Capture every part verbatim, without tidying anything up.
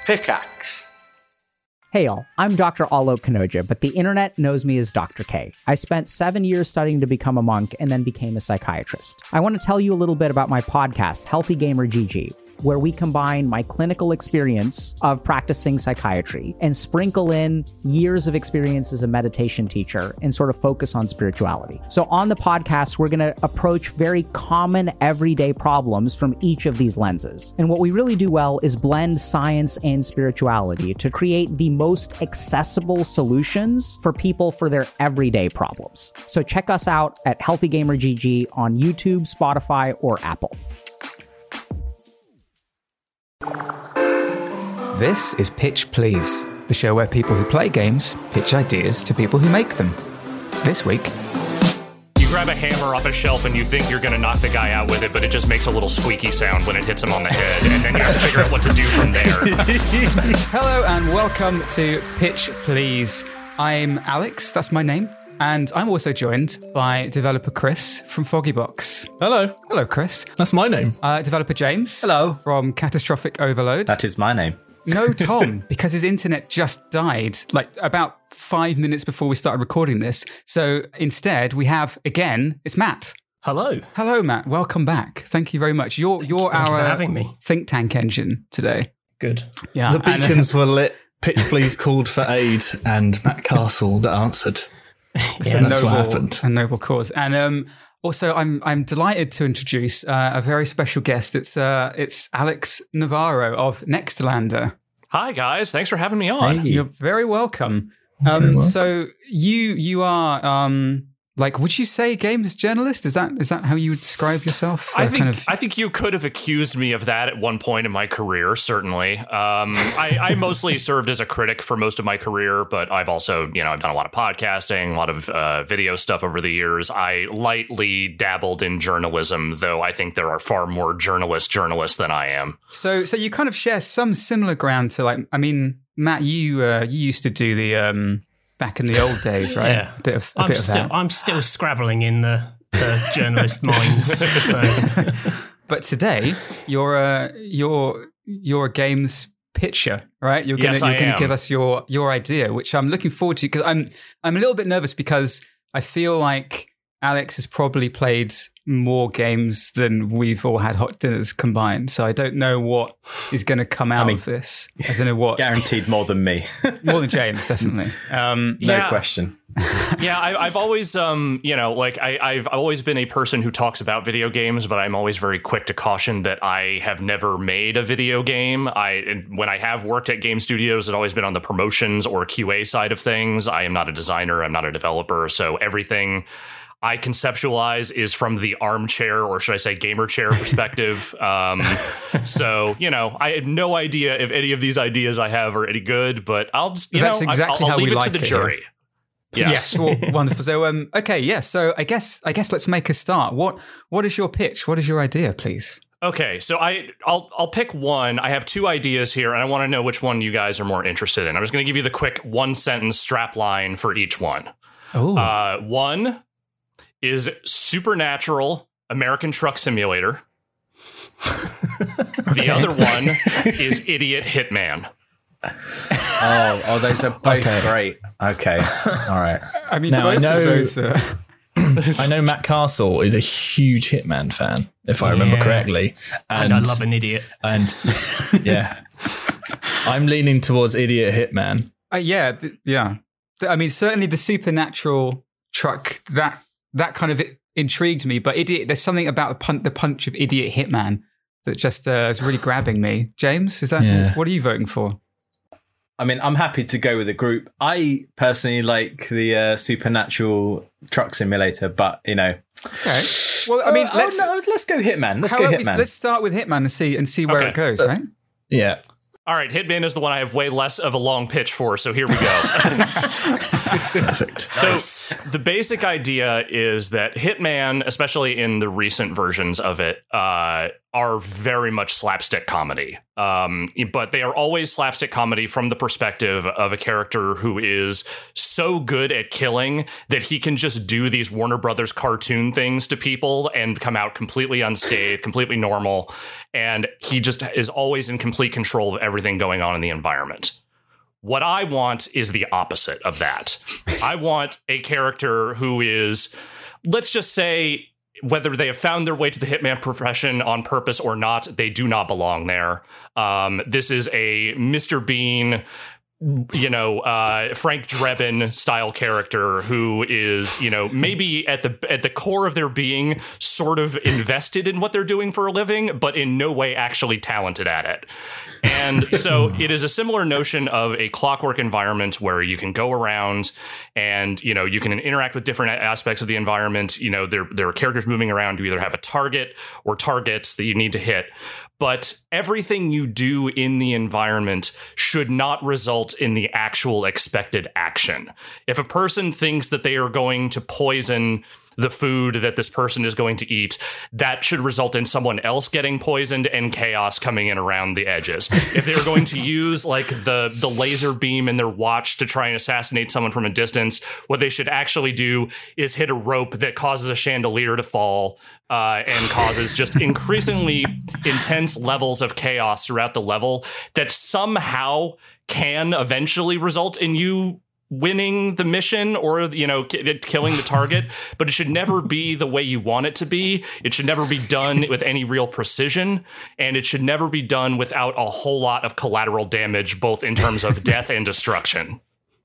Pickaxe. Hey y'all, I'm Doctor Alok Kanoja, but the internet knows me as Doctor K. I spent seven years studying to become a monk and then became a psychiatrist. I want to tell you a little bit about my podcast, Healthy Gamer G G, where we combine my clinical experience of practicing psychiatry and sprinkle in years of experience as a meditation teacher and sort of focus on spirituality. So on the podcast, we're going to approach very common everyday problems from each of these lenses. And what we really do well is blend science and spirituality to create the most accessible solutions for people for their everyday problems. So check us out at Healthy Gamer G G on YouTube, Spotify, or Apple. This is Pitch Please, the show where people who play games pitch ideas to people who make them. This week... You grab a hammer off a shelf and you think you're going to knock the guy out with it, but it just makes a little squeaky sound when it hits him on the head, and then you have to figure out what to do from there. Hello and welcome to Pitch Please. I'm Alex, that's my name, and I'm also joined by developer Chris from Foggybox. Hello. Hello, Chris. That's my name. Uh, developer James. Hello. From Catastrophic Overload. That is my name. No Tom, because his internet just died, like about five minutes before we started recording this. So instead, we have, again, it's Matt. Hello. Hello, Matt. Welcome back. Thank you very much. You're, you're Thank our you for having me. think tank engine today. Good. Yeah. The beacons were lit. Pitch Please called for aid, and Matt Castle answered. So yeah, that's noble, what happened. A noble cause. And um, also, I'm I'm delighted to introduce uh, a very special guest. It's uh, it's Alex Navarro of Nextlander. Hi, guys. Thanks for having me on. Hey. You're very welcome. Um, very welcome. So you you are um, like, would you say games journalist? Is that is that how you would describe yourself? I Uh, think kind of... I think you could have accused me of that at one point in my career. Certainly, um, I, I mostly served as a critic for most of my career, but I've also, you know, I've done a lot of podcasting, a lot of uh, video stuff over the years. I lightly dabbled in journalism, though I think there are far more journalist journalists than I am. So so you kind of share some similar ground to, like, I mean, Matt, you uh, you used to do the um, back in the old days, right? Yeah. A bit of a I'm bit still of that. I'm still scrabbling in the, the journalist minds. So. But today you're a you're you're a games pitcher, right? You're gonna Yes, you're I gonna am. give us your your idea, which I'm looking forward to, because I'm I'm a little bit nervous because I feel like Alex has probably played more games than we've all had hot dinners combined. So I don't know what is going to come out I mean, of this. I don't know what. Guaranteed more than me. More than James, definitely. Um, No Yeah. question. Yeah, I, I've always, um, you know, like I, I've always been a person who talks about video games, but I'm always very quick to caution that I have never made a video game. I, and when I have worked at game studios, it's always been on the promotions or Q A side of things. I am not a designer. I'm not a developer. So everything I conceptualize is from the armchair, or should I say gamer chair perspective. um, so, you know, I have no idea if any of these ideas I have are any good, but I'll just, you That's know, exactly I'll, I'll how leave we it like to the it jury. Yes, Yes. well, wonderful. So, um, okay, yes. Yeah, so I guess I guess let's make a start. What what is your pitch? What is your idea, please? Okay, so I I'll I'll pick one. I have two ideas here, and I want to know which one you guys are more interested in. I'm just going to give you the quick one sentence strap line for each one. Oh, Uh, one is Supernatural American Truck Simulator. The other one is Idiot Hitman. Oh, oh, those are both Okay. great. Okay, all right. I mean, now, both I know- of those. Uh, I know Matt Castle is a huge Hitman fan, if I remember Yeah. correctly. and I love an idiot. And yeah, I'm leaning towards Idiot Hitman. uh, yeah, th- yeah. Th- I mean, certainly the supernatural truck that that kind of intrigued me. But idiot, there's something about the punch, the punch of Idiot Hitman that just uh, is really grabbing me. James, is that Yeah. what are you voting for? I mean, I'm happy to go with the group. I personally like the uh, Supernatural Truck Simulator, but you know, Okay. Well, I mean, oh, let's oh, no, let's go Hitman. Let's how go about we- Hitman. let's start with Hitman and see and see where Okay. it goes. Right? Yeah. All right, Hitman is the one I have way less of a long pitch for, so here we go. Perfect. So the basic idea is that Hitman, especially in the recent versions of it, uh, are very much slapstick comedy. Um, but they are always slapstick comedy from the perspective of a character who is so good at killing that he can just do these Warner Brothers cartoon things to people and come out completely unscathed, completely normal. And he just is always in complete control of everything going on in the environment. What I want is the opposite of that. I want a character who is, let's just say, whether they have found their way to the hitman profession on purpose or not, they do not belong there. Um, this is a Mister Bean, you know, uh, Frank Drebin style character who is, you know, maybe at the at the core of their being sort of invested in what they're doing for a living, but in no way actually talented at it. And so it is a similar notion of a clockwork environment where you can go around and, you know, you can interact with different aspects of the environment. You know, there, there are characters moving around. You either have a target or targets that you need to hit. But everything you do in the environment should not result in the actual expected action. If a person thinks that they are going to poison the food that this person is going to eat, that should result in someone else getting poisoned and chaos coming in around the edges. If they're going to use like the, the laser beam in their watch to try and assassinate someone from a distance, what they should actually do is hit a rope that causes a chandelier to fall uh, and causes just increasingly intense levels of chaos throughout the level that somehow can eventually result in you winning the mission or, you know, k- killing the target, but it should never be the way you want it to be. It should never be done with any real precision, and it should never be done without a whole lot of collateral damage, both in terms of death and destruction.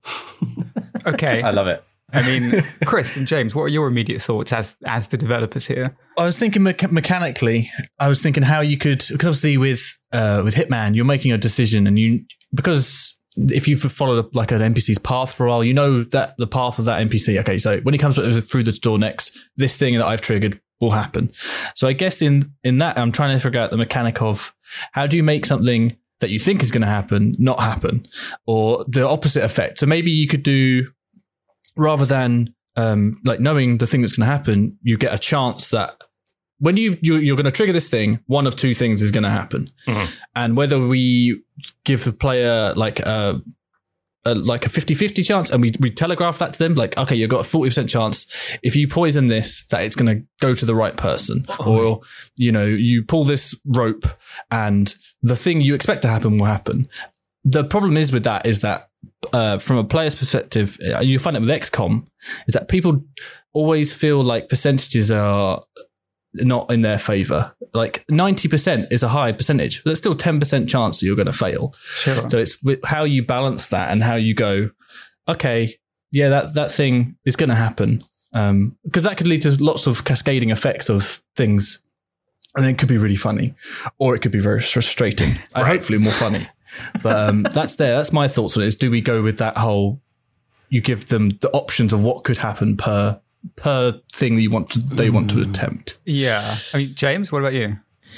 Okay. I love it. I mean, Chris and James, what are your immediate thoughts as as the developers here? I was thinking mecha- mechanically, I was thinking how you could, because obviously with uh, with Hitman, you're making a decision, and you, because if you've followed like an N P C's path for a while, you know that the path of that N P C, okay, so when he comes through the door next, this thing that I've triggered will happen. So I guess in, in that, I'm trying to figure out the mechanic of how do you make something that you think is going to happen not happen, or the opposite effect. So maybe you could do, rather than um, like knowing the thing that's going to happen, you get a chance that when you, you you're going to trigger this thing, one of two things is going to happen, mm-hmm. and whether we give the player like a, a like a fifty-fifty chance, and we we telegraph that to them, like, okay, you've got a forty percent chance if you poison this that it's going to go to the right person, oh. or you know, you pull this rope and the thing you expect to happen will happen. The problem is with that is that uh, from a player's perspective, you find it with X COM, is that people always feel like percentages are not in their favor. Like ninety percent is a high percentage, but there's still ten percent chance that you're going to fail. Sure. So it's how you balance that and how you go, okay, yeah, that, that thing is going to happen. Um, because that could lead to lots of cascading effects of things. And it could be really funny, or it could be very frustrating. Right. Hopefully more funny. But um, that's there. That's my thoughts on it. Is do we go with that whole, you give them the options of what could happen per per thing that you want to, they want to attempt. Yeah. I mean, James, what about you?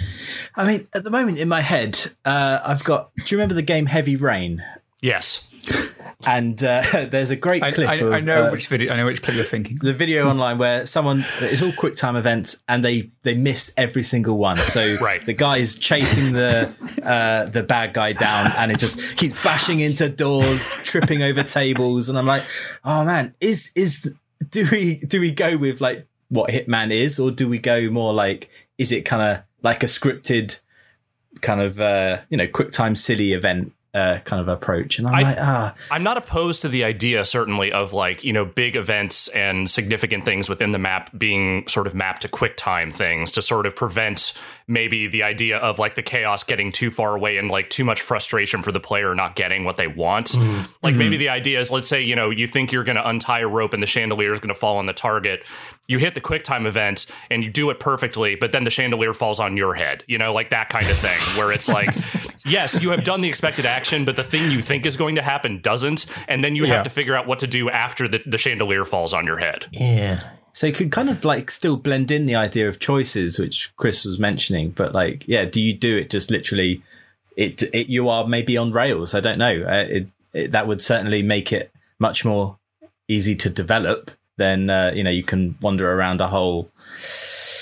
I mean, at the moment in my head, uh, I've got, do you remember the game Heavy Rain? Yes. And uh, there's a great I, clip I, of, I know uh, which video, I know which clip you're thinking. The video online where someone, it's all quick time events and they, they miss every single one. So right. the guy's chasing the uh, the bad guy down and it just keeps bashing into doors, tripping over tables. And I'm like, oh man, is, is, do we, do we go with like what Hitman is, or do we go more like, is it kind of like a scripted kind of, uh, you know, quick time silly event? Uh, kind of approach, and I'm I, like, ah, I'm not opposed to the idea, certainly, of like, you know, big events and significant things within the map being sort of mapped to quick time things to sort of prevent maybe the idea of like the chaos getting too far away and like too much frustration for the player not getting what they want. Mm-hmm. Like mm-hmm. maybe the idea is, let's say, you know, you think you're going to untie a rope and the chandelier is going to fall on the target. You hit the quick time event and you do it perfectly, but then the chandelier falls on your head, you know, like that kind of thing where it's like, yes, you have done the expected action, but the thing you think is going to happen doesn't. And then you yeah. have to figure out what to do after the, the chandelier falls on your head. Yeah. So you could kind of like still blend in the idea of choices, which Chris was mentioning, but like, yeah, do you do it just literally, it, it you are maybe on rails? I don't know. Uh, it, it, that would certainly make it much more easy to develop. Then, uh, you know, you can wander around a whole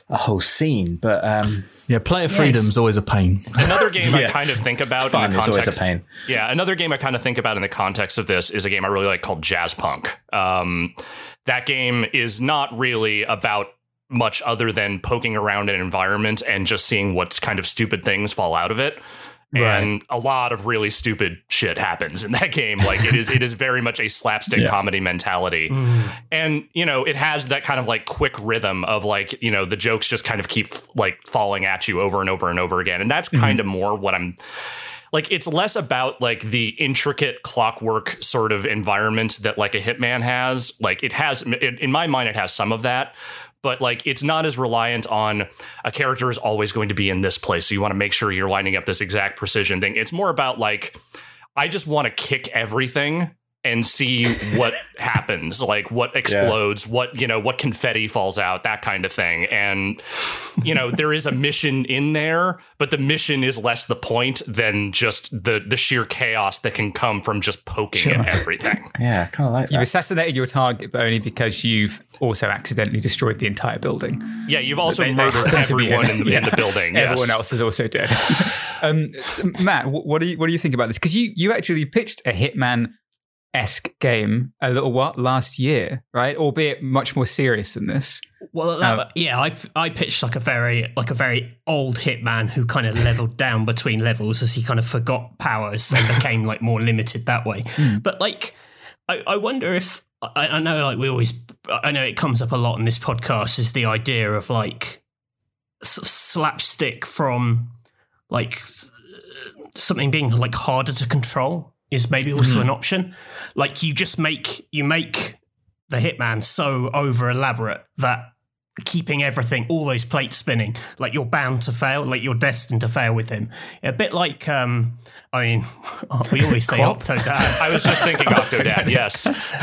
a whole scene. But um, yeah, player freedom is always a pain. Another game Yeah. I kind of think about fun in the is context. always a pain. Yeah, another game I kind of think about in the context of this is a game I really like called Jazzpunk. Um, that game is not really about much other than poking around an environment and just seeing what kind of stupid things fall out of it. Right. And a lot of really stupid shit happens in that game. Like it is, it is very much a slapstick Yeah. comedy mentality. Mm. And, you know, it has that kind of like quick rhythm of like, you know, the jokes just kind of keep like falling at you over and over and over again. And that's Mm-hmm. kind of more what I'm like. It's less about like the intricate clockwork sort of environment that like a Hitman has. Like it has, in my mind, it has some of that. But like, it's not as reliant on a character is always going to be in this place. So you want to make sure you're lining up this exact precision thing. It's more about like, I just want to kick everything and see what happens, like what explodes, yeah. what, you know, what confetti falls out, that kind of thing. And, you know, there is a mission in there, but the mission is less the point than just the, the sheer chaos that can come from just poking sure. at everything. Yeah, kind of like that. You've assassinated your target, but only because you've also accidentally destroyed the entire building. Yeah, you've also they, murdered they everyone in the, yeah. in the building. Everyone yes. else is also dead. um, so Matt, what do you what do you think about this? Because you you actually pitched a Hitman esque game a little what last year, right? Albeit much more serious than this. Well, that, um, yeah, I I pitched like a very like a very old Hitman who kind of leveled down between levels as he kind of forgot powers and became like more limited that way. Mm. But like, I, I wonder if I, I know like we always I know it comes up a lot in this podcast is the idea of like sort of slapstick from like something being like harder to control. Is maybe also an option. Like you just make you make the Hitman so over elaborate that keeping everything, all those plates spinning, like you're bound to fail, like you're destined to fail with him. A bit like, um, I mean, we always say Octodad. I was just thinking Octodad, yes.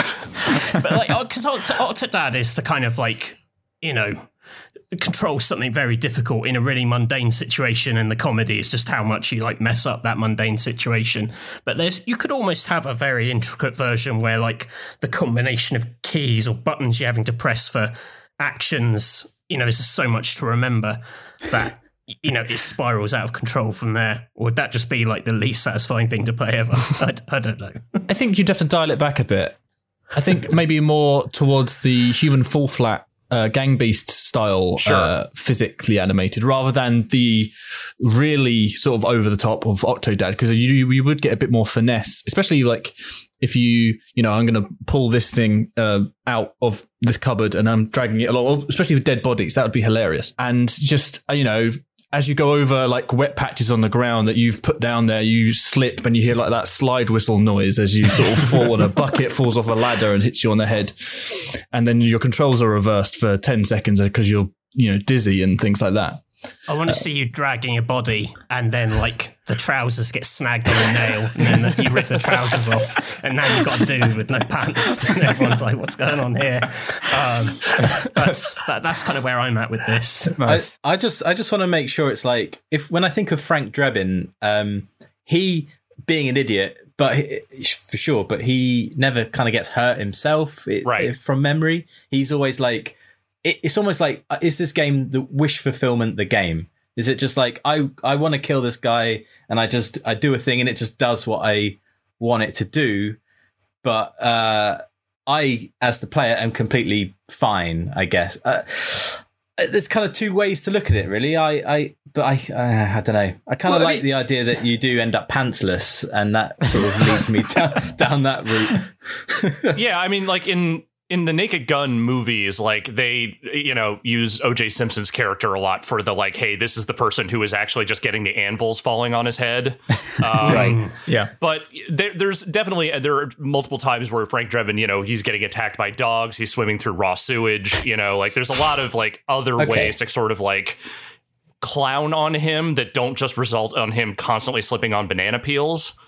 But like, because Octodad is the kind of like, you know, control something very difficult in a really mundane situation, and the comedy is just how much you like mess up that mundane situation. But there's you could almost have a very intricate version where like the combination of keys or buttons you're having to press for actions, you know, there's just so much to remember that you know it spirals out of control from there. Or would that just be like the least satisfying thing to play ever? I, I don't know. I think you'd have to dial it back a bit. I think maybe more towards the human fall flat Uh, Gang Beast style, sure. uh, physically animated, rather than the really sort of over the top of Octodad, because you you would get a bit more finesse, especially like if you you know I'm going to pull this thing uh, out of this cupboard and I'm dragging it along, especially with dead bodies, that would be hilarious. And just you know. As you go over like wet patches on the ground that you've put down there, you slip and you hear like that slide whistle noise as you sort of fall and a bucket falls off a ladder and hits you on the head. And then your controls are reversed for ten seconds because you're, you know, dizzy and things like that. I want to uh, see you dragging a body and then like the trousers get snagged on a nail and then you rip the trousers off and now you've got a dude with no pants and everyone's like, what's going on here? Um, that's that, that's kind of where I'm at with this. Nice. I, I just I just want to make sure it's like if when I think of Frank Drebin, um, he being an idiot, but he, for sure, but he never kind of gets hurt himself it, right. it, from memory. He's always like. It's almost like, is this game the wish fulfillment, the game? Is it just like, I, I want to kill this guy and I just, I do a thing and it just does what I want it to do. But uh, I, as the player, am completely fine, I guess. Uh, there's kind of two ways to look at it, really. I, I but I, uh, I don't know. I kind of well, like I mean, the idea that you do end up pantsless and that sort of leads me down, down that route. Yeah, I mean, like in... In the Naked Gun movies, like they, you know, use O J Simpson's character a lot for the like, hey, this is the person who is actually just getting the anvils falling on his head. Um, right. Yeah. But there, there's definitely, there are multiple times where Frank Drebin, you know, he's getting attacked by dogs. He's swimming through raw sewage. You know, like there's a lot of like other okay. ways to sort of like clown on him that don't just result on him constantly slipping on banana peels.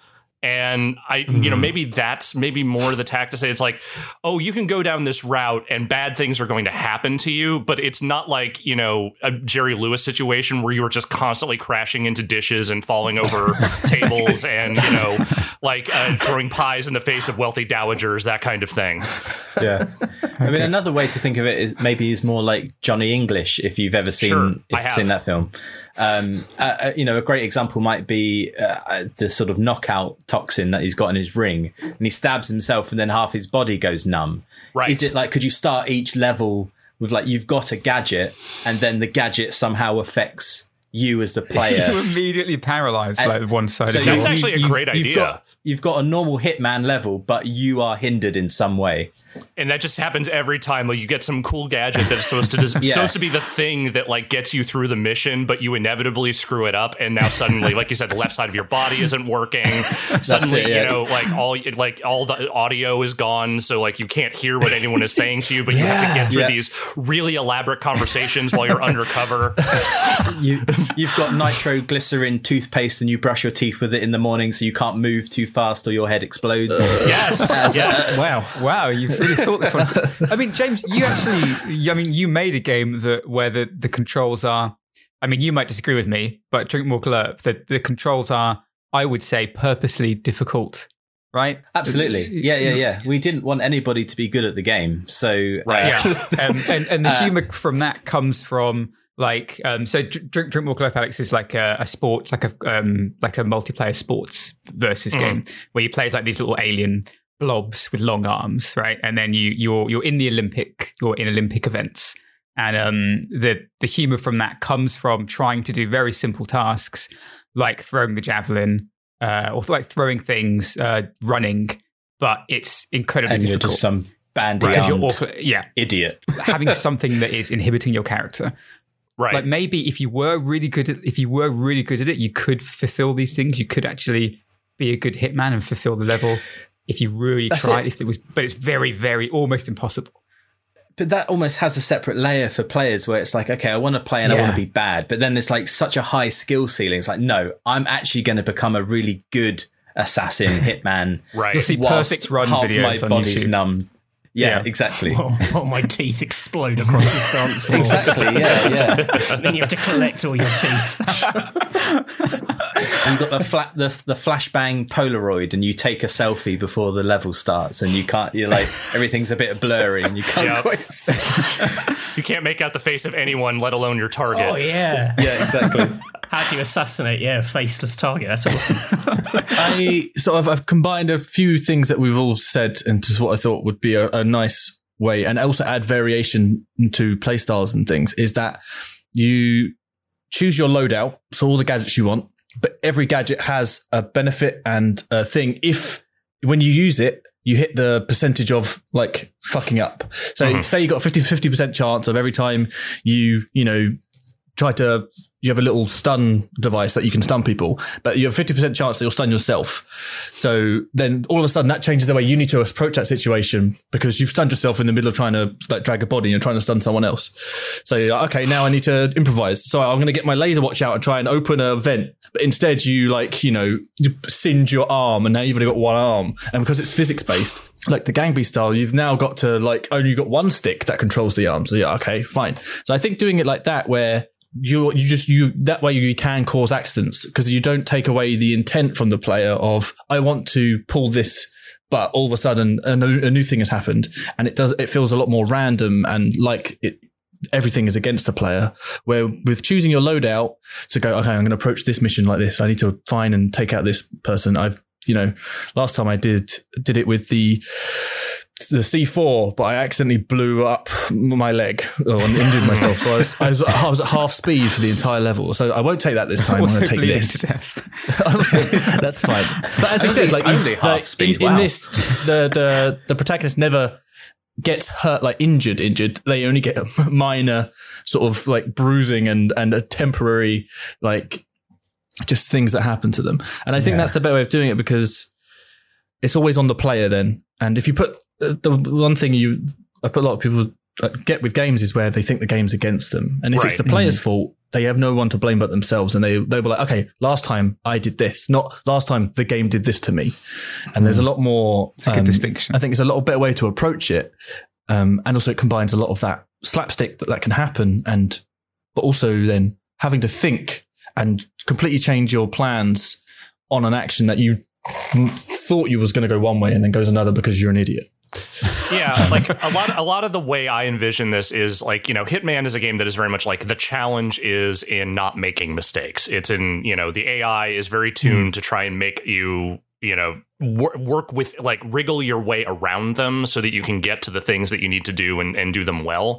And I, Mm-hmm. you know, maybe that's maybe more the tact to say it's like, oh, you can go down this route and bad things are going to happen to you, but it's not like, you know, a Jerry Lewis situation where you are just constantly crashing into dishes and falling over tables and, you know, like uh, throwing pies in the face of wealthy dowagers, that kind of thing. Yeah. I mean, another way to think of it is maybe is more like Johnny English, if you've ever seen, Sure, if I you've have. seen that film. Um, uh, you know, a great example might be uh, the sort of knockout toxin that he's got in his ring, and he stabs himself and then half his body goes numb. Right. Is it like, could you start each level with like, you've got a gadget and then the gadget somehow affects you as the player? You're immediately paralyzed, And- like one side So of you- your That's actually a great you've idea. Got, you've got a normal Hitman level, but you are hindered in some way. And that just happens every time. Like you get some cool gadget that's supposed to just, Yeah. supposed to be the thing that like gets you through the mission, but you inevitably screw it up. And now suddenly, like you said, the left side of your body isn't working. Suddenly, it, yeah. you know, like all like all the audio is gone, so like you can't hear what anyone is saying to you. But you have to get through Yeah. these really elaborate conversations while you're undercover. You, you've got nitroglycerin toothpaste and you brush your teeth with it in the morning so you can't move too fast or your head explodes. Yes, yes. Wow. Wow, you've really thought this one. I mean, James, you actually, I mean, you made a game that where the, the controls are, I mean, you might disagree with me, but drink more glurp, that the controls are, I would say, purposely difficult, right? Absolutely. Yeah, yeah, yeah. We didn't want anybody to be good at the game. So, Right. uh, Yeah. um, and, and the humor from that comes from like, um, so Dr- drink, drink more glurp, Alex, is like a, a sports, like a, um, like a multiplayer sports versus game where you play as like these little alien blobs with long arms, right? And then you you're you're in the Olympic, you're in Olympic events, and um, the the humor from that comes from trying to do very simple tasks like throwing the javelin, uh, or like throwing things, uh, running, but it's incredibly and you're difficult. just some bandy Because you're armed awful, yeah, idiot. having something that is inhibiting your character. Right. Like maybe if you were really good at if you were really good at it, you could fulfill these things. You could actually be a good hitman and fulfill the level if you really That's tried. it. If it was, but it's very, very almost impossible. But that almost has a separate layer for players where it's like, okay, I want to play and I Yeah. want to be bad. But then there's like such a high skill ceiling. It's like, no, I'm actually going to become a really good assassin, hitman. Right. You'll see whilst perfect run half videos my on body's YouTube. numb. Yeah, Yeah. exactly. Oh, oh, my teeth explode across the dance floor. Exactly. Yeah, yeah. And then you have to collect all your teeth. You've got the flat, the the flashbang Polaroid, and you take a selfie before the level starts, and you can't. You're like everything's a bit blurry, and you can't Yep. quite see. You can't make out the face of anyone, let alone your target. Oh, yeah. Yeah, exactly. How do you assassinate? Yeah, a faceless target. That's awesome. I so I've, I've combined a few things that we've all said into what I thought would be a, a nice way, and also add variation to playstyles and things. Is that you choose your loadout, so all the gadgets you want, but every gadget has a benefit and a thing. If when you use it, you hit the percentage of like fucking up. So Mm-hmm. say you got a fifty percent chance of every time you, you know, try to, you have a little stun device that you can stun people, but you have a fifty percent chance that you'll stun yourself. So then all of a sudden that changes the way you need to approach that situation because you've stunned yourself in the middle of trying to like drag a body and you're trying to stun someone else. So you're like, okay, now I need to improvise. So I'm going to get my laser watch out and try and open a vent. But instead you like, you know, you singe your arm and now you've only got one arm. And because it's physics based, like the Gang Beast style, you've now got to like only got one stick that controls the arm. So yeah, okay, fine. So I think doing it like that where you you just you that way you can cause accidents because you don't take away the intent from the player of I want to pull this, but all of a sudden a new, a new thing has happened and it does it feels a lot more random and like it everything is against the player. Where with choosing your loadout to go, okay, I'm going to approach this mission like this. I need to find and take out this person. I've you know last time I did did it with the. the C four, but I accidentally blew up my leg or injured myself. So I was, I was, I was at half speed for the entire level. So I won't take that this time. I'm going to take bleeding this. to death. That's fine. But as I said, like only you- half like, speed, in, in wow. this, the the the protagonist never gets hurt, like injured. Injured. They only get a minor sort of like bruising and and a temporary like just things that happen to them. And I think Yeah. that's the better way of doing it because it's always on the player then. And if you put uh, the one thing you, I put a lot of people uh, get with games is where they think the game's against them. And if Right. it's the player's fault, they have no one to blame but themselves. And they, they were like, okay, last time I did this, not last time the game did this to me. And there's a lot more. It's a good um, distinction. I think it's a little better way to approach it. Um, and also it combines a lot of that slapstick that, that can happen. And, but also then having to think and completely change your plans on an action that you thought you was going to go one way and then goes another because you're an idiot. Yeah, like a lot a lot of the way I envision this is like, you know, Hitman is a game that is very much like the challenge is in not making mistakes. It's in, you know, the A I is very tuned mm. to try and make you, you know, wor- work with, like, wriggle your way around them so that you can get to the things that you need to do and, and do them well.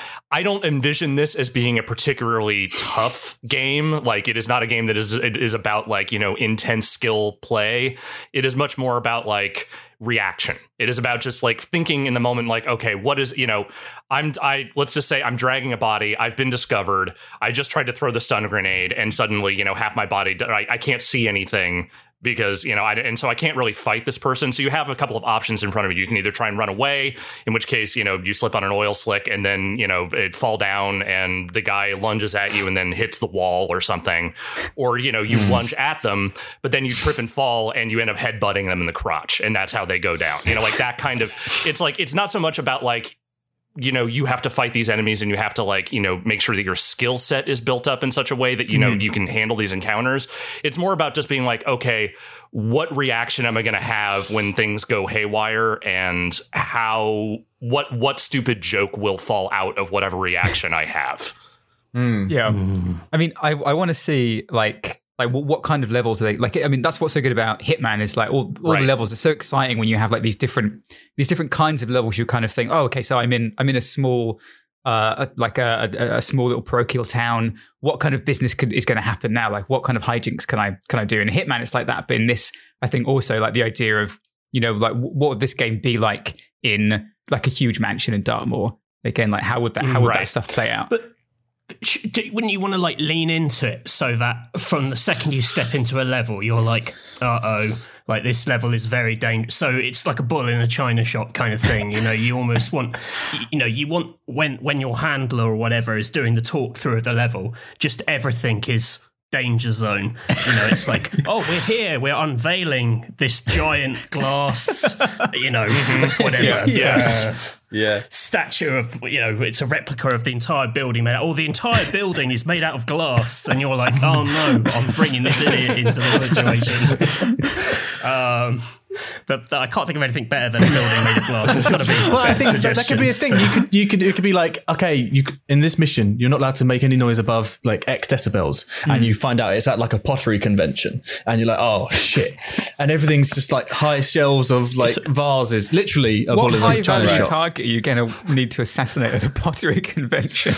I don't envision this as being a particularly tough game. Like, it is not a game that is it is about, like, you know, intense skill play. It is much more about, like, reaction. It is about just, like, thinking in the moment, like, okay, what is, you know, I'm I let's just say I'm dragging a body. I've been discovered. I just tried to throw the stun grenade, and suddenly, you know, half my body, I, I can't see anything. Because, you know, I, and so I can't really fight this person. So you have a couple of options in front of you. You can either try and run away, in which case, you know, you slip on an oil slick and then, you know, it fall down and the guy lunges at you and then hits the wall or something. Or, you know, you lunge at them, but then you trip and fall and you end up headbutting them in the crotch. And that's how they go down. You know, like that kind of, it's like, it's not so much about, like, you know, you have to fight these enemies and you have to, like, you know, make sure that your skill set is built up in such a way that, you know, mm. you can handle these encounters. It's more about just being like, okay, what reaction am I going to have when things go haywire, and how, what, what stupid joke will fall out of whatever reaction I have. Mm. Yeah. Mm. I mean, I, I want to see, like, Like what, what kind of levels are they? Like, I mean, that's what's so good about Hitman is, like, all, all right. the levels are so exciting when you have, like, these different these different kinds of levels. You kind of think, oh, okay, so I'm in I'm in a small, uh, like a, a, a small little parochial town. What kind of business could, is going to happen now? Like, what kind of hijinks can I can I do? In Hitman, it's like that. But in this, I think also, like, the idea of, you know, like, what would this game be like in, like, a huge mansion in Dartmoor? Again, like, how would that how would right. that stuff play out? But wouldn't you want to, like, lean into it so that from the second you step into a level, you're like, uh-oh, like, this level is very dangerous. So it's like a bull in a china shop kind of thing. You know, you almost want, you know, you want when, when your handler or whatever is doing the talk through of the level, just everything is danger zone. You know, it's like, oh, we're here, we're unveiling this giant glass, you know, whatever. Yeah. Yes. Uh, Yeah. statue of, you know, it's a replica of the entire building made out, or the entire building is made out of glass, and you're like, oh no, I'm bringing this idiot into the situation. um, but I can't think of anything better than a building made of glass. It's got to be. Well, I think that, that could be a thing. You could, you could, it could be like, okay, you could, in this mission, you're not allowed to make any noise above, like, X decibels, mm. and you find out it's at, like, a pottery convention, and you're like, oh shit, and everything's just, like, high shelves of, like, vases, literally a what bull in high a china value shop. target are you going to need to assassinate at a pottery convention?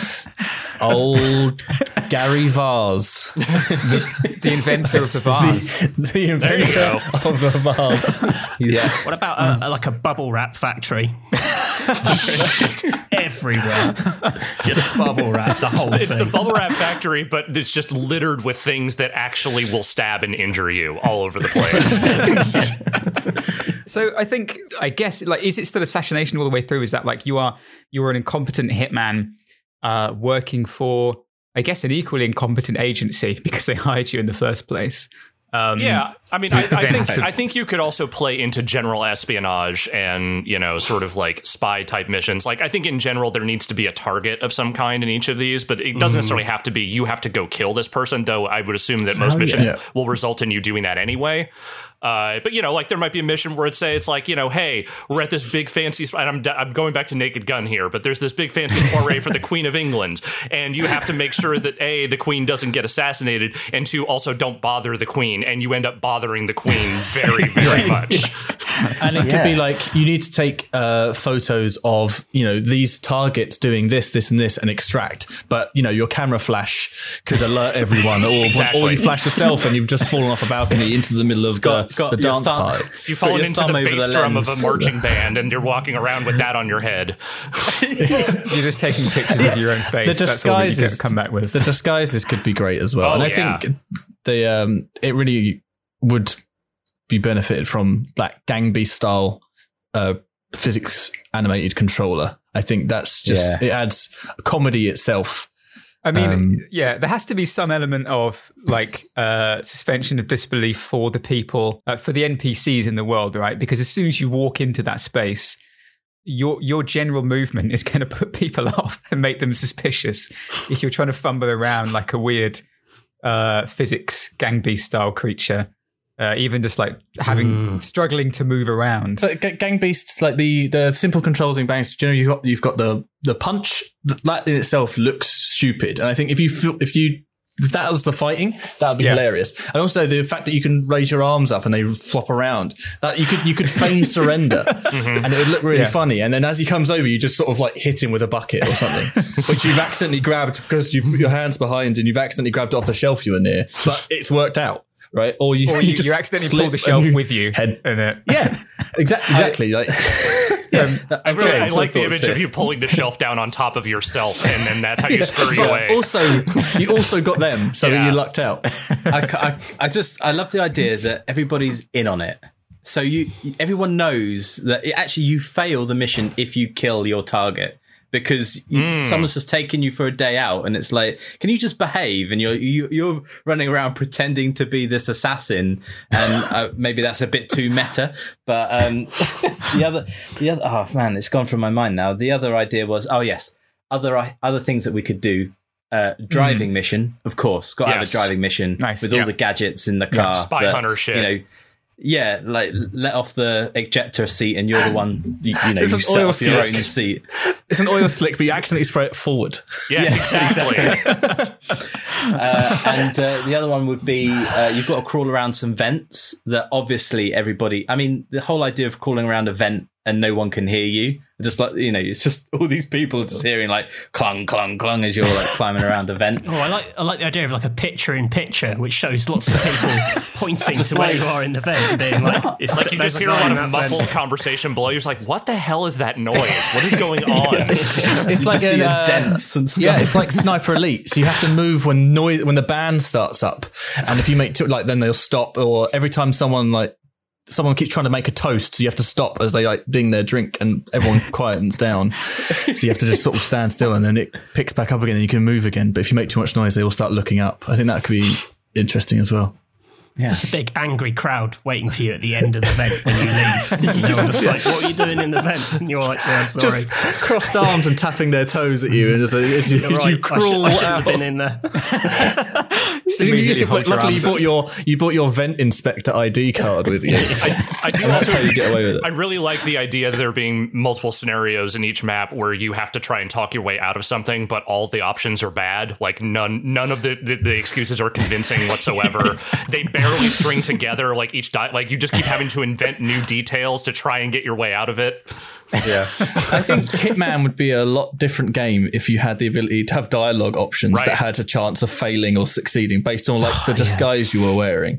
Old Gary Vase, the, the inventor of the vase. the, the inventor of the vase. Yeah. What about a, a, like a bubble wrap factory? Just everywhere, just bubble wrap the whole It's thing. the bubble wrap factory, but it's just littered with things that actually will stab and injure you all over the place. So I think, I guess, like, is it still assassination all the way through? Is that, like, you are you are an incompetent hitman uh, working for, I guess, an equally incompetent agency because they hired you in the first place? Um, yeah, I mean, I, I think to- I think you could also play into general espionage and, you know, sort of like spy type missions. Like, I think in general there needs to be a target of some kind in each of these, but it doesn't mm. necessarily have to be you have to go kill this person. Though I would assume that most Oh, missions yeah. will result in you doing that anyway. Uh, but, you know, like, there might be a mission where it's say it's like, you know, hey, we're at this big fancy, and I'm, I'm going back to Naked Gun here, but there's this big fancy soiree for the Queen of England, and you have to make sure that A, the Queen doesn't get assassinated, and two, also don't bother the Queen, and you end up bothering the Queen very, very much. And it Yeah. could be like, you need to take uh, photos of, you know, these targets doing this, this, and this, and extract. But, you know, your camera flash could alert everyone, or, Exactly. or you flash yourself and you've just fallen off a balcony into the middle of got- the, got the your dance thumb- party. You've fallen your into thumb the over bass the drum of lens. a marching band, and you're walking around with that on your head. You're just taking pictures of your own face. The That's all that you disguises, get to come back with. the disguises could be great as well. Oh, and I yeah. think they, um, it really would be benefited from that Gang Beast style uh, physics animated controller. I think that's just Yeah. it adds comedy itself. I mean, Um, yeah, there has to be some element of like uh, suspension of disbelief for the people, uh, for the N P Cs in the world, right? Because as soon as you walk into that space, your your general movement is going to put people off and make them suspicious if you're trying to fumble around like a weird uh, physics gang beast style creature. Uh, even just like having Mm. struggling to move around. So G- Gang Beasts, like the, the simple controls in Gang Beasts, you know, you've got, you've got the, the punch. That in itself looks stupid. And I think if you feel, if you, if that was the fighting, that would be Yeah. hilarious. And also the fact that you can raise your arms up and they flop around, that you could, you could feign surrender and it would look really Yeah. funny. And then as he comes over, you just sort of like hit him with a bucket or something, which you've accidentally grabbed because you've your hands behind and you've accidentally grabbed it off the shelf you were near, but it's worked out. Right, or you, Or you, just you accidentally slip pull the shelf and with you. head. And it, Yeah, exactly. Exactly. Like, I, really, I Okay, like the thoughts image here. of you pulling the shelf down on top of yourself, and then that's how you scurry but away. also, you also got them, so that Yeah. you lucked out. I, I, I just I love the idea that everybody's in on it. So you everyone knows that it, actually you fail the mission if you kill your target because you, someone's just taken you for a day out and it's like, can you just behave? And you're you, you're running around pretending to be this assassin, and uh, maybe that's a bit too meta. But um, the other the other oh man, it's gone from my mind now. The other idea was oh yes, other other things that we could do. Uh, driving mission, of course. Got to have a Yes. driving mission Nice, with yeah. all the gadgets in the car. Spy that, hunter shit. You know, yeah, like let off the ejector seat, and you're the one. You, you know, It's you an set oil off your own slick. seat. It's an oil slick, but you accidentally spray it forward. yes, exactly. Uh, and uh, the other one would be uh, you've got to crawl around some vents that obviously everybody. I mean, the whole idea of crawling around a vent and no one can hear you. Just like, you know, it's just all these people just hearing like clung, clung, clung as you're like climbing around a vent. Oh, I like I like the idea of like a picture in picture, which shows lots of people pointing to where like- you are in the vent, and being like, It's like you there's just a hear a guy lot in of that vent. muffled conversation below. You're just like, what the hell is that noise? What is going on? It's You like just see an, uh, dents and stuff. yeah, it's like Sniper Elite. So you have to move when noise when the band starts up, and if you make too, like then they'll stop. Or every time someone like someone keeps trying to make a toast, so you have to stop as they like ding their drink, and everyone quietens down. So you have to just sort of stand still, and then it picks back up again, and you can move again. But if you make too much noise, they all start looking up. I think that could be interesting as well. Just a big angry crowd waiting for you at the end of the vent when you leave. You know, just like, what are you doing in the vent? And you're like, yeah, I'm sorry. Just crossed arms and tapping their toes at you, and as, they, as you, You're as right. you I should, crawl I should out. have been in there. Just immediately hold your Luckily, you arms brought up. your you brought your vent inspector I D card with you. I, I do That's also how you get away with it. I really like the idea of there being multiple scenarios in each map where you have to try and talk your way out of something, but all the options are bad. Like none none of the, the, the excuses are convincing whatsoever. They barely string together. Like each di- like you just keep having to invent new details to try and get your way out of it. Yeah. I think Hitman would be a lot different game if you had the ability to have dialogue options Right. that had a chance of failing or succeeding based on like the disguise you were wearing.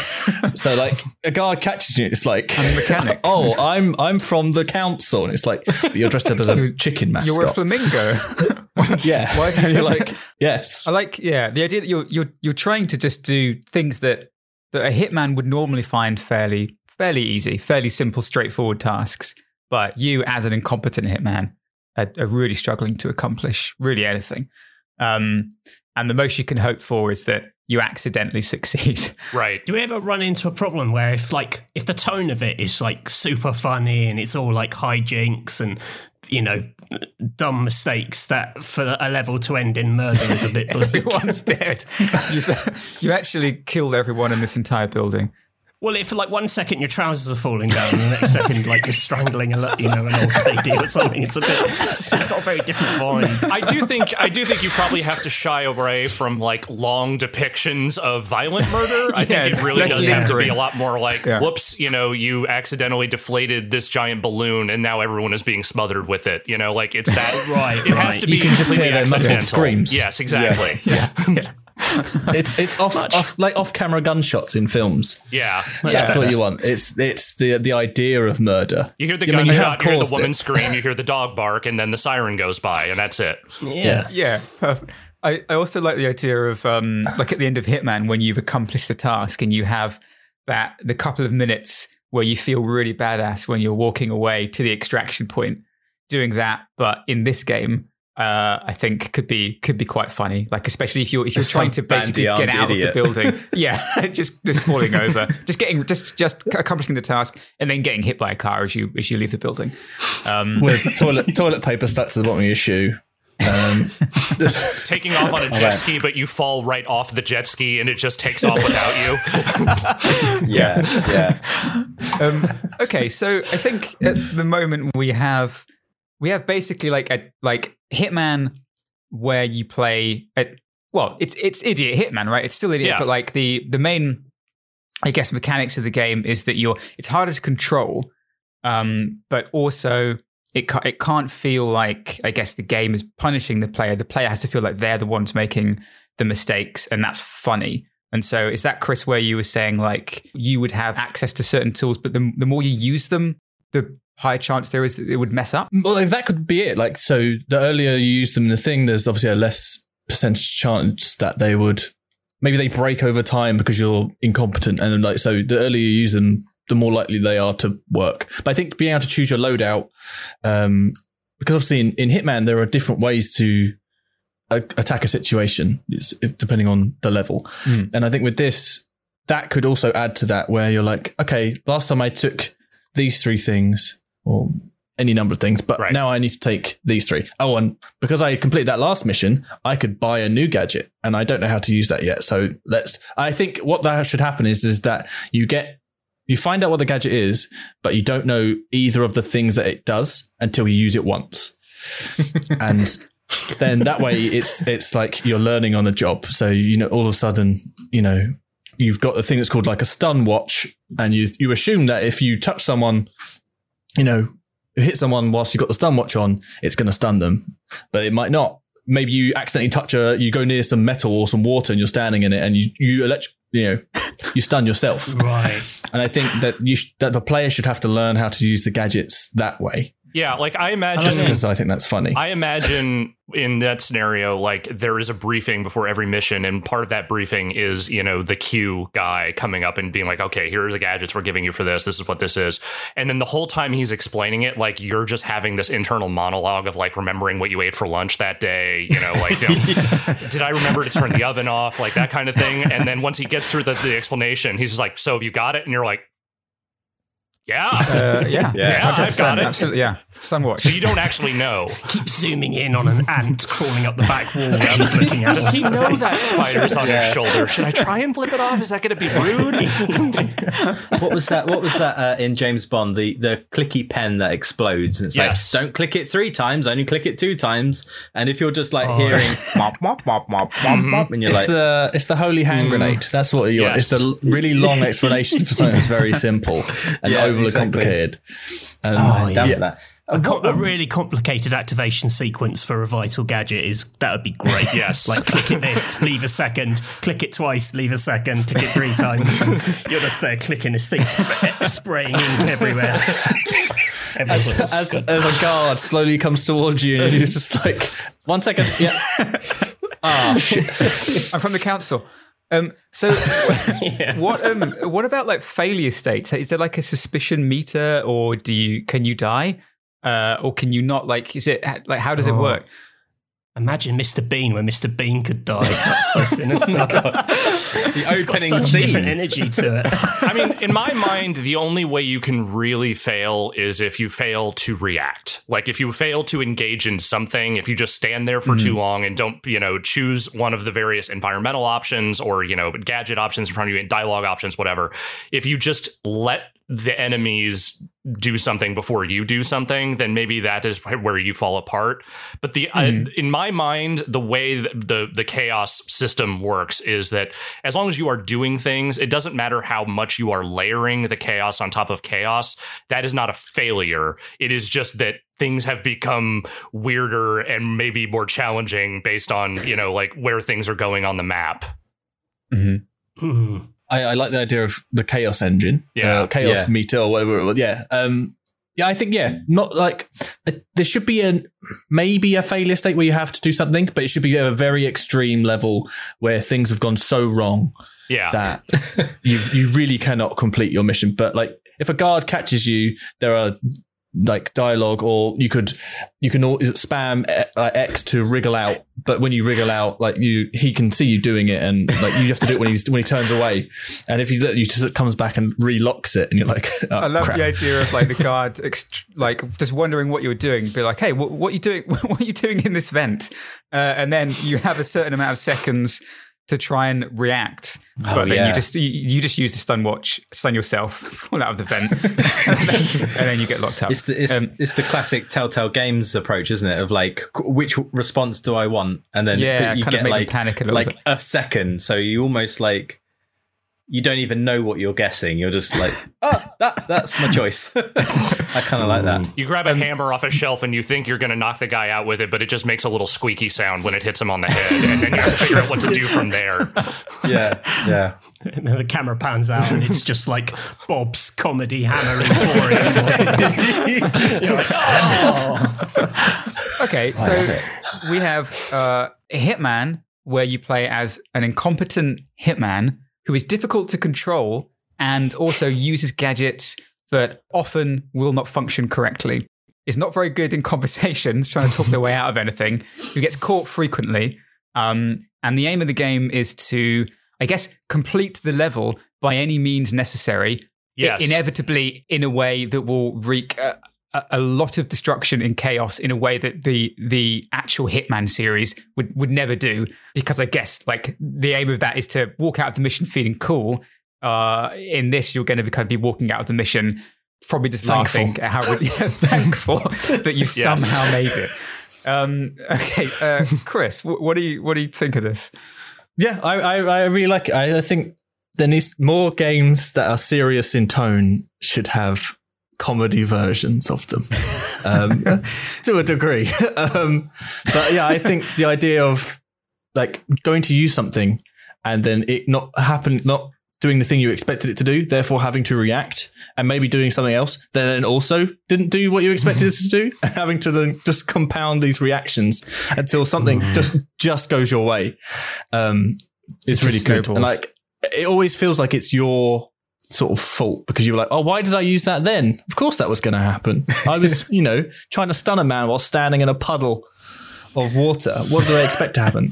So like a guy catches you, it's like I'm a mechanic. oh, I'm I'm from the council, and it's like but you're dressed up as a chicken mascot. You're a flamingo. yeah, Why have you and said you're like yes. I like, yeah, the idea that you're you're you're trying to just do things that that a hitman would normally find fairly fairly easy, fairly simple, straightforward tasks. But you, as an incompetent hitman, are, are really struggling to accomplish really anything. Um, and the most you can hope for is that you accidentally succeed. Right. Do we ever run into a problem where if like if the tone of it is like super funny and it's all like hijinks and you know dumb mistakes that for a level to end in murder is a bit bleak? Everyone's dead. You've, you actually killed everyone in this entire building. Well, if for like one second your trousers are falling down, and the next second like you're strangling a lo- you know an old lady or something, it's a bit. It's just got a very different vibe. I do think I do think you probably have to shy away from like long depictions of violent murder. I Yeah, think it really less does have to be lingering. a lot more like, Yeah. whoops, you know, you accidentally deflated this giant balloon and now everyone is being smothered with it. You know, like it's that Right, It has right. to be You can just completely hear their muffled accidental. screams. Yes, exactly. Yeah, yeah. It's it's off, off like off camera gunshots in films. yeah. That's what you want. It's it's the the idea of murder. You hear the I mean, you have gunshot, you, hear the caused woman it. scream, you hear the dog bark, and then the siren goes by, and that's it. Yeah. Yeah, perfect. I, I also like the idea of um, like at the end of Hitman when you've accomplished the task and you have that the couple of minutes where you feel really badass when you're walking away to the extraction point. doing that, but in this game, uh, I think could be could be quite funny. Like especially if you're if you're Some trying to basically get out idiot. of the building, yeah, just just falling over, just getting just just accomplishing the task, and then getting hit by a car as you as you leave the building. Um, With toilet toilet paper stuck to the bottom of your shoe. Um, Taking off on a jet ski, but you fall right off the jet ski and it just takes off without you. Yeah, yeah. um, okay, so I think at the moment we have we have basically like a like Hitman where you play at well, it's it's Idiot Hitman, right? It's still Idiot, Yeah. but like the the main I guess mechanics of the game is that you're it's harder to control, um, but also it ca- it can't feel like I guess the game is punishing the player. The player has to feel like they're the ones making the mistakes, and that's funny. And so is that, Chris, where you were saying like you would have access to certain tools, but the the more you use them, the higher chance there is that it would mess up? Well, if that could be it. Like, so the earlier you use them in the thing, there's obviously a less percentage chance that they would, maybe they break over time because you're incompetent. And like, so the earlier you use them, the more likely they are to work. But I think being able to choose your loadout, um, because obviously in, in Hitman, there are different ways to a- attack a situation, it's, it, depending on the level. Mm. And I think with this, that could also add to that where you're like, okay, last time I took these three things or any number of things, but right. now I need to take these three. Oh, and because I completed that last mission, I could buy a new gadget and I don't know how to use that yet. So let's, I think what that should happen is, is that you get, you find out what the gadget is, but you don't know either of the things that it does until you use it once. And then that way it's it's like you're learning on the job. So, you know, all of a sudden, you know, you've got the thing that's called like a stun watch, and you you assume that if you touch someone, you know, hit someone whilst you've got the stun watch on, it's going to stun them. But it might not. Maybe you accidentally touch a, you go near some metal or some water and you're standing in it and you, you electric, you know, you stun yourself. Right. And I think that you sh- that the player should have to learn how to use the gadgets that way. Yeah, like I Just imagine because I think that's funny. I imagine in that scenario, like there is a briefing before every mission, and part of that briefing is, you know, the Q guy coming up and being like, okay, here are the gadgets we're giving you for this. This is what this is. And then the whole time he's explaining it, like you're just having this internal monologue of like remembering what you ate for lunch that day, you know, like, you know, did I remember to turn the oven off, like that kind of thing. And then once he gets through the, the explanation, he's just like, so have you got it? And you're like, yeah, Uh, yeah, Yeah, I've got it. Absolutely, yeah. Sunwatch. so you don't actually know. Keep zooming in on an ant crawling up the back wall that I was looking at. Does he know that spider's on Yeah. his shoulder? Should I try and flip it off? Is that going to be rude? What was that? What was that uh, in James Bond? The the clicky pen that explodes, and it's Yes. like, don't click it three times, only click it two times. And if you're just like hearing mop mop mop mop mop mop, and you're It's like, the it's the holy hand grenade. That's what you want. Yes. It's the really long explanation for something that's very simple and Yeah, overly exactly. complicated. Um, oh, I'm down yeah. for that. A, co- a really complicated activation sequence for a vital gadget is that would be great. Yes. Like click it this, leave a second, click it twice, leave a second, click it three times. You're just there clicking this thing, sp- spraying ink everywhere. Everyone's As, got- as a guard slowly comes towards you, and you're just like, one second, yeah. Ah, shit. I'm from the council. Um, so, what um, what about like failure states? Is there like a suspicion meter, or do you can you die, uh, or can you not? Like, is it like how does it work? Imagine Mister Bean where Mister Bean could die. That's so sinister. The It's got opening such different scene. energy to it. I mean, in my mind, the only way you can really fail is if you fail to react. Like if you fail to engage in something, if you just stand there for mm-hmm. too long and don't, you know, choose one of the various environmental options or, you know, gadget options in front of you, dialogue options, whatever. If you just let the enemies do something before you do something, then maybe that is where you fall apart. But the mm. uh, in my mind, the way that the the chaos system works is that as long as you are doing things, it doesn't matter how much you are layering the chaos on top of chaos. That is not a failure. It is just that things have become weirder and maybe more challenging based on, you know, like where things are going on the map. Mm-hmm. Mm. I, I like the idea of the chaos engine, yeah, uh, chaos yeah. meter or whatever it was. Yeah, um, yeah. I think yeah, not like uh, there should be a maybe a failure state where you have to do something, but it should be at a very extreme level where things have gone so wrong, yeah, that you you really cannot complete your mission. But like if a guard catches you, there are like dialogue, or you could you can all spam uh, X to wriggle out, but when you wriggle out, like you he can see you doing it, and like you have to do it when he's when he turns away, and if you you just it comes back and relocks it, and you're like, oh, I love crap. the idea of like the guard ext- like just wondering what you were doing, be like, hey, what, what are you doing what are you doing in this vent, uh, and then you have a certain amount of seconds to try and react, Oh, but then yeah. you just you, you just use the stun watch, stun yourself, fall out of the vent, and, then, and then you get locked up. It's the it's, Um, it's the classic Telltale Games approach, isn't it? Of like, which response do I want, and then Yeah, but you kind of get make them like panic a little like bit. a second, so you almost like you don't even know what you're guessing. You're just like, oh, that that's my choice. I kind of like that. You grab a hammer off a shelf and you think you're going to knock the guy out with it, but it just makes a little squeaky sound when it hits him on the head, and then you have to figure out what to do from there. Yeah, yeah. And then the camera pans out and it's just like Bob's comedy hammer and pouring. You're like, oh. Okay, so we have uh, a hitman where you play as an incompetent hitman who is difficult to control and also uses gadgets that often will not function correctly. Is not very good in conversations, trying to talk their way out of anything, who gets caught frequently. Um, and the aim of the game is to, I guess, complete the level by any means necessary. Yes. Inevitably in a way that will wreak a, a, a lot of destruction and chaos in a way that the the actual Hitman series would, would never do. Because I guess like the aim of that is to walk out of the mission feeling cool. Uh, in this, you're going to be kind of be walking out of the mission probably just Thankful. laughing at how yeah, thankful that you Yes. somehow made it. Um, okay, uh, Chris, what, what do you what do you think of this? Yeah, I, I, I really like it. I, I think there needs more games that are serious in tone should have comedy versions of them, um, to a degree. um, but yeah, I think the idea of like going to use something and then it not happen, not doing the thing you expected it to do, therefore having to react and maybe doing something else that then also didn't do what you expected it to do, and having to then just compound these reactions until something just just goes your way. Um, it's It really just good. And snowballs. like, it always feels like it's your sort of fault because you were like, oh, why did I use that then? Of course that was going to happen. I was, you know, trying to stun a man while standing in a puddle of water. What do I expect to happen?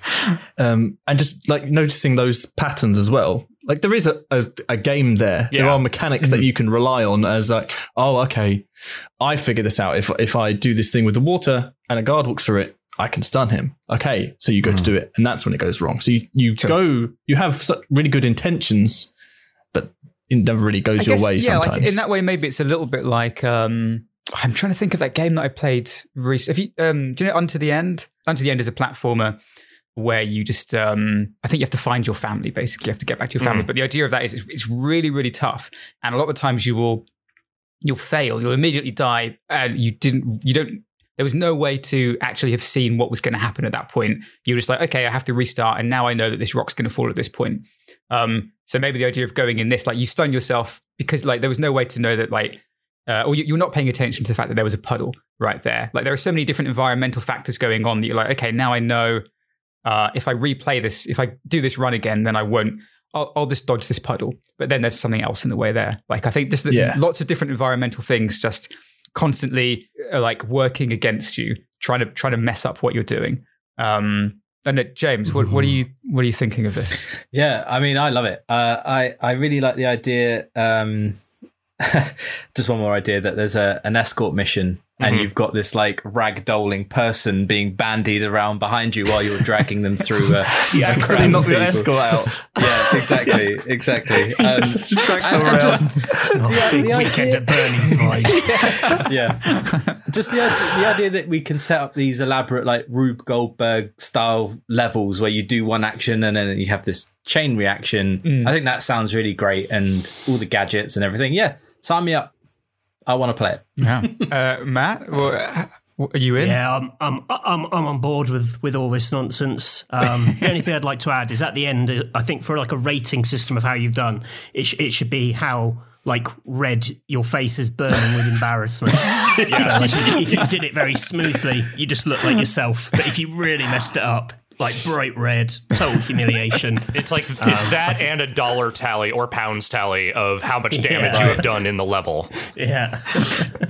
Um, and just like noticing those patterns as well. Like there is a, a, a game there. Yeah. There are mechanics that you can rely on as like, oh, okay, I figured this out. If if I do this thing with the water and a guard walks through it, I can stun him. Okay, so you go to do it, and that's when it goes wrong. So you, you go, you have such really good intentions, but it never really goes I your guess, way yeah, sometimes. like in that way, maybe it's a little bit like um, I'm trying to think of that game that I played recently. If you, um, do you know Unto the End? Unto the End is a platformer where you just, um, I think you have to find your family. Basically, you have to get back to your family. Mm. But the idea of that is it's, it's really, really tough, and a lot of times you will, you'll fail. You'll immediately die, and you didn't, you don't. There was no way to actually have seen what was going to happen at that point. You were just like, okay, I have to restart, and now I know that this rock's going to fall at this point. Um, so maybe the idea of going in this, like you stun yourself because like there was no way to know that like, uh, or you, you're not paying attention to the fact that there was a puddle right there. Like there are so many different environmental factors going on that you're like, okay, now I know uh, if I replay this, if I do this run again, then I won't. I'll, I'll just dodge this puddle. But then there's something else in the way there. Like I think just the, Yeah. lots of different environmental things just constantly uh, like working against you, trying to trying to mess up what you're doing. Um, and uh, James, what, what are you what are you thinking of this? Yeah, I mean, I love it. Uh, I I really like the idea. Um, just one more idea that there's a an escort mission, and Mhm. you've got this like ragdolling person being bandied around behind you while you're dragging them through a, yeah, a because crowd they of knock your people. escort out. Yeah, exactly, exactly. Um, Just drag and- them and around. just Oh, the- big the weekend idea- at Bernie's vibes. yeah, just the the idea that we can set up these elaborate like Rube Goldberg style levels where you do one action and then you have this chain reaction. I think that sounds really great, and all the gadgets and everything. Yeah, sign me up. I want to play it. Yeah, uh, Matt, what, what, are you in? Yeah, I'm, I'm, I'm, I'm on board with, with all this nonsense. Um, the only thing I'd like to add is at the end, uh, I think for like a rating system of how you've done, it, sh- it should be how like red your face is burning with embarrassment. So, like, if, if you did it very smoothly, you just look like yourself. But if you really messed it up, like bright red, total humiliation. It's like it's that and a dollar tally or pounds tally of how much damage Yeah. you have done in the level. Yeah.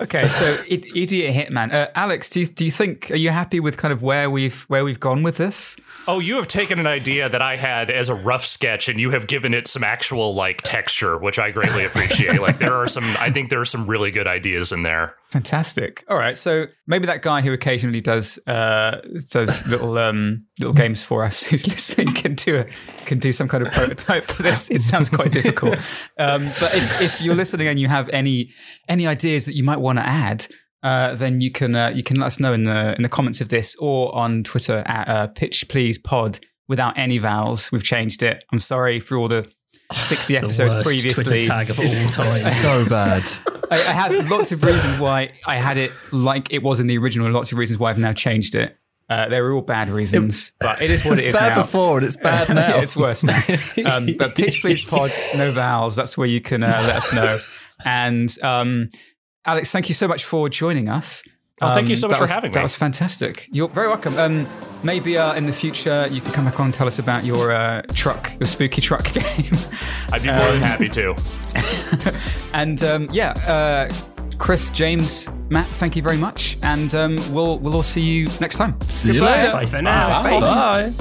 Okay, so I- Idiot Hitman. Uh, Alex, do you, do you think, are you happy with kind of where we've where we've gone with this? Oh, you have taken an idea that I had as a rough sketch and you have given it some actual like texture, which I greatly appreciate. Like there are some, I think there are some really good ideas in there. Fantastic. All right, so maybe that guy who occasionally does uh, does little um, little games for us, who's listening, can do a, can do some kind of prototype for this. It sounds quite difficult, um, but if, if you're listening and you have any any ideas that you might want to add, uh, then you can uh, you can let us know in the in the comments of this or on Twitter at uh, Pitch Please Pod without any vowels. We've changed it. I'm sorry for all the sixty episodes the worst previously. Twitter tag of all time. So bad. I, I had lots of reasons why I had it like it was in the original, and lots of reasons why I've now changed it. Uh, they were all bad reasons, it, but it is what it, it is bad now. before and it's bad now. Yeah, it's worse now. Um, but Pitch Please Pod, no vowels. That's where you can uh, let us know. And um, Alex, thank you so much for joining us. Oh, thank you so Um, much that for was, having me. That was fantastic. You're very welcome. Um, maybe uh, in the future you can come back on and tell us about your uh, truck, your spooky truck game. I'd be more than happy to. And um, yeah, uh, Chris, James, Matt, thank you very much. And um, we'll we'll all see you next time. See you later. Bye for now. Bye. Bye.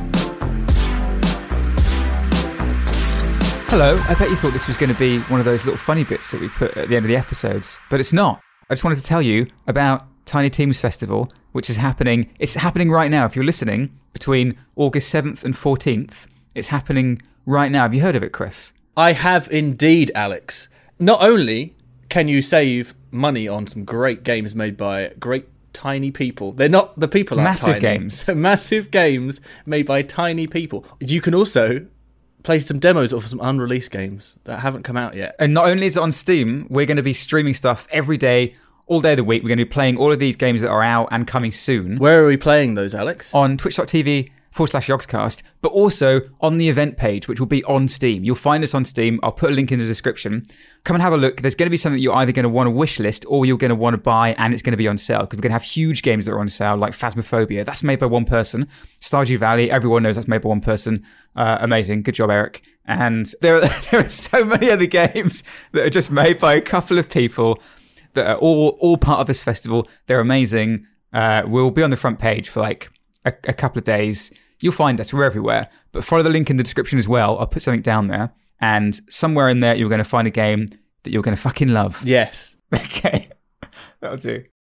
Hello, I bet you thought this was going to be one of those little funny bits that we put at the end of the episodes, but it's not. I just wanted to tell you about Tiny Teams Festival, which is happening. It's happening right now. If you're listening, between August seventh and fourteenth, it's happening right now. Have you heard of it, Chris? I have indeed, Alex. Not only can you save money on some great games made by great tiny people, they're not the people aren't Massive tiny. games. Massive games made by tiny people. You can also play some demos of some unreleased games that haven't come out yet. And not only is it on Steam, we're going to be streaming stuff every day, all day of the week. We're going to be playing all of these games that are out and coming soon Where are we playing those, Alex? on twitch.tv forward slash Yogscast, but also on the event page, which will be on Steam. You'll find us on Steam. I'll put a link in the description. Come and have a look. There's going to be something that you're either going to want to wish list or you're going to want to buy, and it's going to be on sale because we're going to have huge games that are on sale, like Phasmophobia. That's made by one person. Stardew Valley, everyone knows that's made by one person. Uh, amazing. Good job, Eric. And there are, there are so many other games that are just made by a couple of people that are all, all part of this festival. They're amazing. Uh, we'll be on the front page for like a, a couple of days. You'll find us. We're everywhere. But follow the link in the description as well. I'll put something down there. And somewhere in there, you're going to find a game that you're going to fucking love. Yes. Okay. That'll do.